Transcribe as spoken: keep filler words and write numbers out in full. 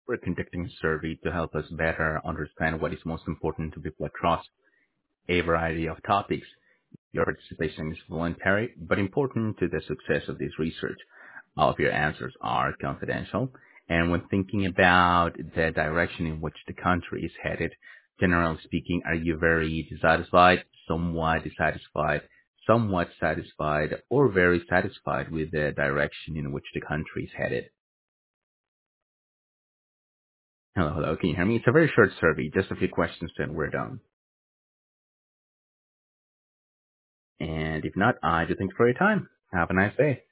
We're conducting a survey to help us better understand what is most important to people across a variety of topics. Your participation is voluntary but important to the success of this research. All of your answers are confidential. And when thinking about the direction in which the country is headed, generally speaking, are you very dissatisfied, somewhat dissatisfied, somewhat satisfied, or very satisfied with the direction in which the country is headed? Hello, hello. Can you hear me? It's a very short survey, just a few questions, and we're done. And if not, I do thank you for your time. Have a nice day.